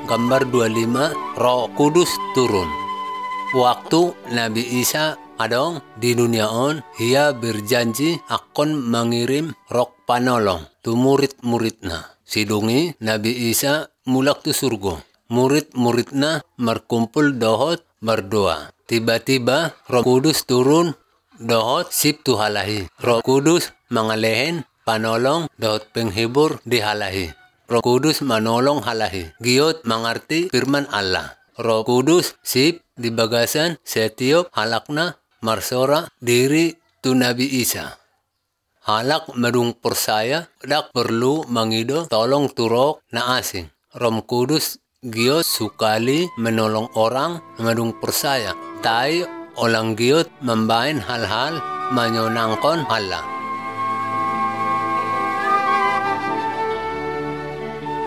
gambar 25, Roh Kudus turun. Waktu Nabi Isa adong di dunia on, ia berjanji akan mengirim Roh Panolong tu murid-muridna. Sidungi Nabi Isa mulak tu surga. Murid-muridna berkumpul dohot berdoa. Tiba-tiba Roh Kudus turun dohot sip tu halahi. Roh Kudus mangalehen panolong dohot penghibur di halahi. Roh Kudus manolong halahi. Giot mengerti firman Allah. Roh Kudus sip di bagasan setiap halakna marsora diri tu Nabi Isa. Halak medung persaya dak perlu mengido tolong turok na asing. Roh Kudus giot sukali menolong orang medung persaya. Tai orang giot membain hal-hal menyonangkan Allah.